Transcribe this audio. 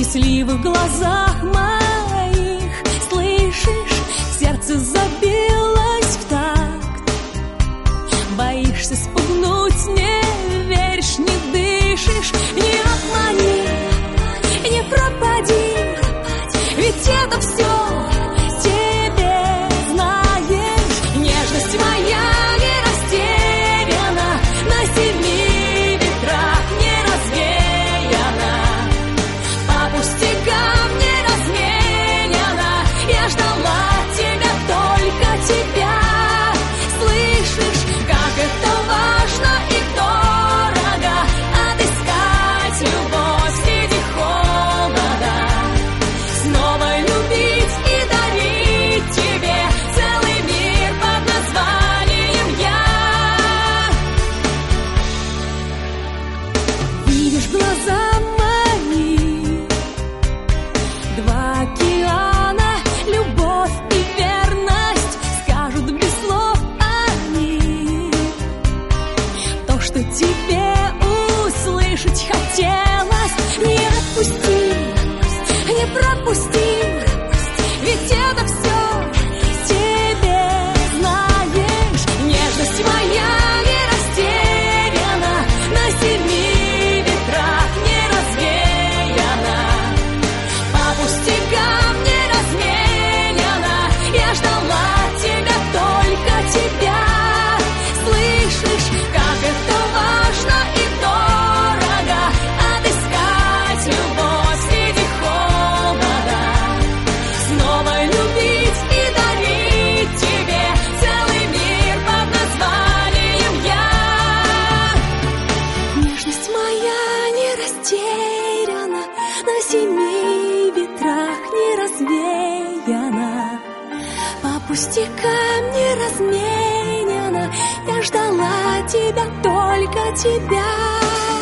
счастливых глазах моих. Слышишь, сердце забилось в такт. Боишься спугнуть, не веришь, не дышишь. Не обмани, не пропади, ведь это все тебе, знаешь. Нежность моя не растеряна, на семи ветрах не развеяна, по пустякам не разменяна. Я ждала тебя, только тебя. Слышишь, как это важно и дорого отыскать любовь среди холода, снова любить и дарить тебе целый мир под названием «Я». Видишь глаза мои, два океана, любовь и верность, скажут без слов они то, что тебе услышать хотелось. Не отпусти, не пропусти, ведь это все тебе, знаешь. Нежность моя не растеряна, на семи ветрах не развеяна, по пустякам не разменяна. Я ждала тебя, только тебя. Слышишь, как это важно и дорого отыскать любовь среди холода, снова любить и дарить тебе целый мир под названием «Я». Нежность моя не растеряна, на семи ветрах не развеяна, по пустякам не разменяна. Я ждала тебя, только тебя.